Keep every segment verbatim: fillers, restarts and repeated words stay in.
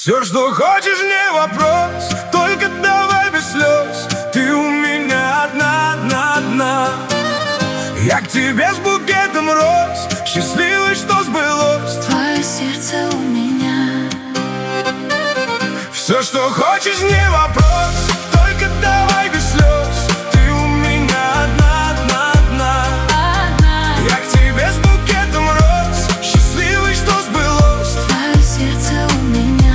Все, что хочешь, не вопрос, только давай без слез. Ты у меня одна, одна, одна. Я к тебе с букетом роз, счастливый, что сбылось. Твое сердце у меня. Все, что хочешь, не вопрос, только давай без слез. Ты у меня одна, одна, одна. Одна. Я к тебе с букетом роз, счастливый, что сбылось. Твое сердце у меня.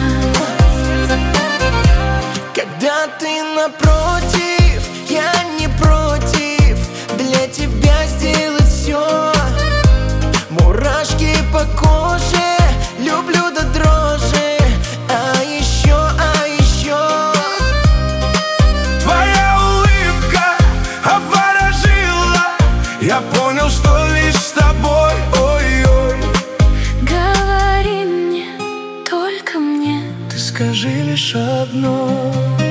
Когда ты напротив, я не против для тебя сделать все. Мурашки по коже, люблю до дрожи. А еще, а еще твоя улыбка обворожила. Я понял, что лишь с тобой, ой-ой. Говори мне, только мне. Ты скажи лишь одно.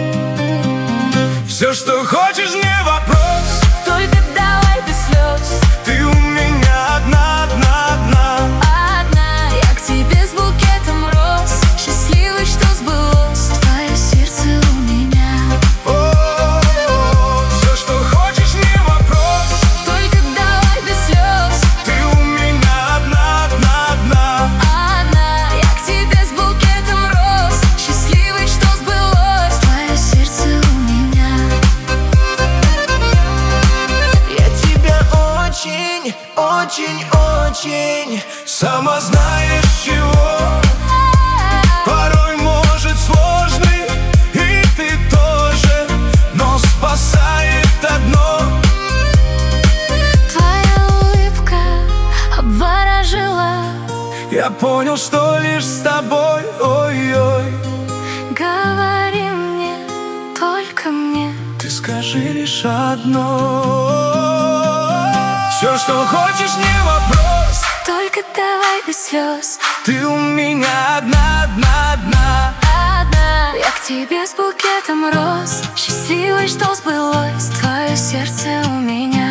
Все, что хочешь, не вопрос, Только давай без слез. ты у меня одна, одна, одна. Одна. Я к тебе с букетом роз, счастливый, что сбылось. Твое сердце у меня. О, все, что хочешь, не вопрос, Только давай без слез. ты у меня одна, одна, одна. Одна. Я к тебе с букетом роз, счастливый, что сбылось. Твое сердце у меня. я тебя очень, очень, очень. Сама знаешь чего, порой может сложный, и ты тоже, но спасает одно. Твоя улыбка обворожила. Я понял, что лишь с тобой, ой-ой. Говори мне, только мне. Ты скажи лишь одно. Все, что хочешь, не вопрос, Только давай без слез. ты у меня одна, одна, одна. Одна. Я к тебе с букетом роз, счастливый, что сбылось. Твое сердце у меня.